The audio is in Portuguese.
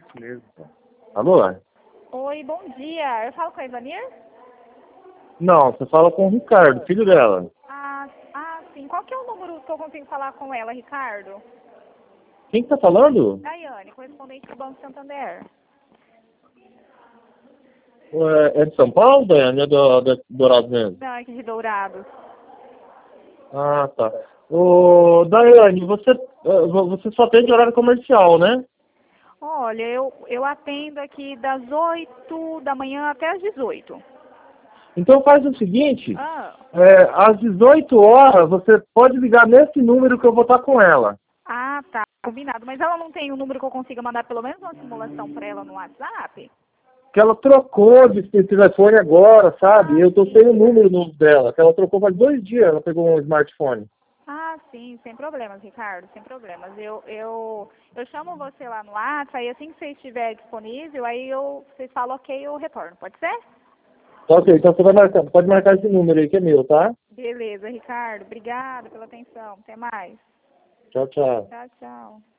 Beleza. Alô? Oi, bom dia. Eu falo com a Ivanir? Não, você fala com o Ricardo, filho dela. Sim. Qual que é o número que eu consigo falar com ela, Ricardo? Quem que tá falando? Daiane, correspondente do Banco Santander. É de São Paulo, Daiane? É do Dourado mesmo? Não, aqui de Dourados. Ah, tá. Ô, Daiane, você só tem de horário comercial, né? Olha, eu atendo aqui das 8 da manhã até as 18. Então faz o seguinte, Ah, às 18 horas você pode ligar nesse número que eu vou estar com ela. tá. Combinado. Mas ela não tem um número que eu consiga mandar pelo menos uma simulação para ela no WhatsApp? Que ela trocou de telefone agora, sabe? Eu tô sem o número novo dela, que ela trocou faz 2 dias, ela pegou um smartphone. Sim, sem problemas, Ricardo, sem problemas. Eu chamo você lá no WhatsApp, aí assim que você estiver disponível, aí você fala ok, eu retorno, pode ser? Tá, ok, então você vai marcar, pode marcar esse número aí que é meu, tá? Beleza, Ricardo, obrigada pela atenção, até mais. Tchau, tchau. Tchau, tchau.